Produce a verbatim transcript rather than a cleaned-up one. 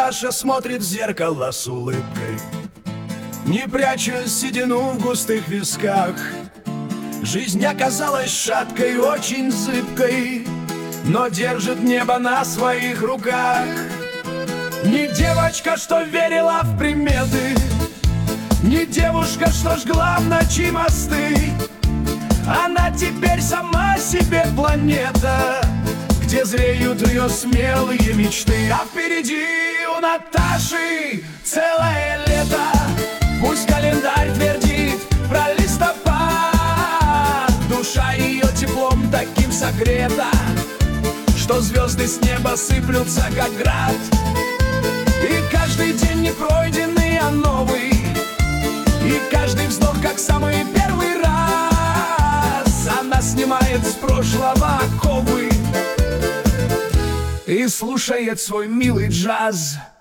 Наташа смотрит в зеркало с улыбкой, не пряча седину в густых висках. Жизнь оказалась шаткой, очень зыбкой, но держит небо на своих руках. Не девочка, что верила в приметы, не девушка, что жгла в ночи мосты. Она теперь сама себе планета, где зреют ее смелые мечты. А впереди у Наташи целое лето. Пусть календарь твердит про листопад, душа ее теплом таким согрета, что звезды с неба сыплются, как град. И каждый день не пройденный, а новый, и каждый вздох, как самый первый раз. Она снимает с прошлого оковы и слушает свой милый джаз.